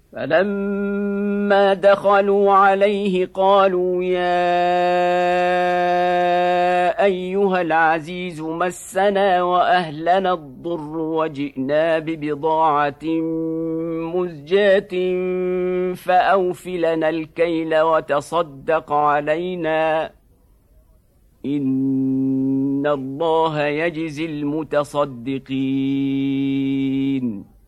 فلما دخلوا عليه قالوا يا أيها العزيز مسنا وأهلنا الضر وجئنا ببضاعة مزجاة فأوف لنا الكيل وتصدق علينا إن الله يجزي المتصدقين.